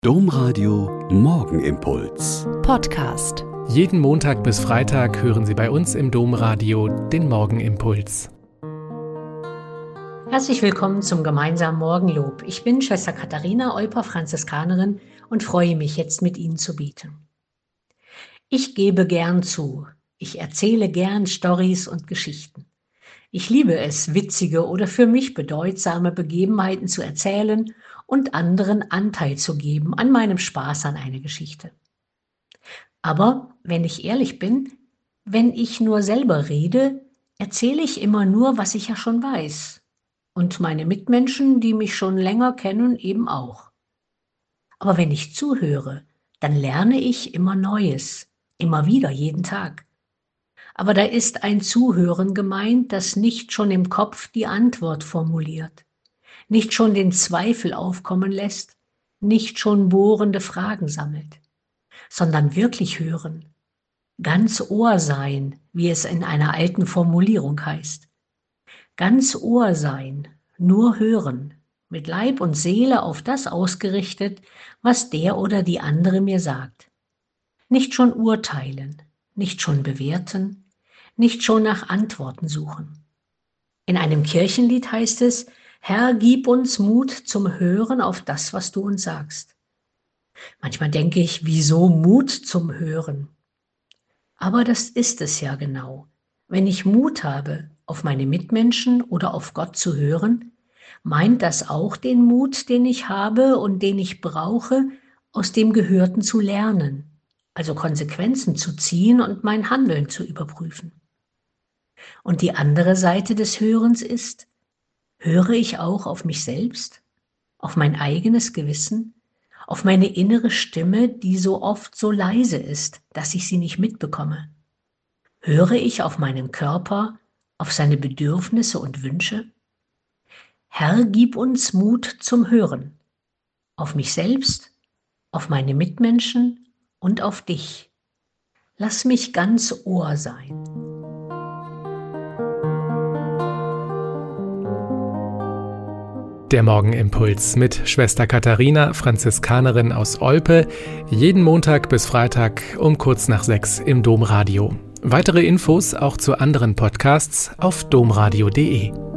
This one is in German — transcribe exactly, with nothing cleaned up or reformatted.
Domradio Morgenimpuls. Podcast. Jeden Montag bis Freitag hören Sie bei uns im Domradio den Morgenimpuls. Herzlich willkommen zum gemeinsamen Morgenlob. Ich bin Schwester Katharina Olper, Franziskanerin, und freue mich, jetzt mit Ihnen zu beten. Ich gebe gern zu. Ich erzähle gern Storys und Geschichten. Ich liebe es, witzige oder für mich bedeutsame Begebenheiten zu erzählen und anderen Anteil zu geben an meinem Spaß an eine Geschichte. Aber wenn ich ehrlich bin, wenn ich nur selber rede, erzähle ich immer nur, was ich ja schon weiß. Und meine Mitmenschen, die mich schon länger kennen, eben auch. Aber wenn ich zuhöre, dann lerne ich immer Neues, immer wieder, jeden Tag. Aber da ist ein Zuhören gemeint, das nicht schon im Kopf die Antwort formuliert, nicht schon den Zweifel aufkommen lässt, nicht schon bohrende Fragen sammelt, sondern wirklich hören, ganz Ohr sein, wie es in einer alten Formulierung heißt. Ganz Ohr sein, nur hören, mit Leib und Seele auf das ausgerichtet, was der oder die andere mir sagt. Nicht schon urteilen, nicht schon bewerten, nicht schon nach Antworten suchen. In einem Kirchenlied heißt es: Herr, gib uns Mut zum Hören auf das, was du uns sagst. Manchmal denke ich, wieso Mut zum Hören? Aber das ist es ja genau. Wenn ich Mut habe, auf meine Mitmenschen oder auf Gott zu hören, meint das auch den Mut, den ich habe und den ich brauche, aus dem Gehörten zu lernen, also Konsequenzen zu ziehen und mein Handeln zu überprüfen. Und die andere Seite des Hörens ist: Höre ich auch auf mich selbst, auf mein eigenes Gewissen, auf meine innere Stimme, die so oft so leise ist, dass ich sie nicht mitbekomme? Höre ich auf meinen Körper, auf seine Bedürfnisse und Wünsche? Herr, gib uns Mut zum Hören, auf mich selbst, auf meine Mitmenschen und auf dich. Lass mich ganz Ohr sein. Der Morgenimpuls mit Schwester Katharina, Franziskanerin aus Olpe, jeden Montag bis Freitag um kurz nach sechs im Domradio. Weitere Infos auch zu anderen Podcasts auf domradio punkt de.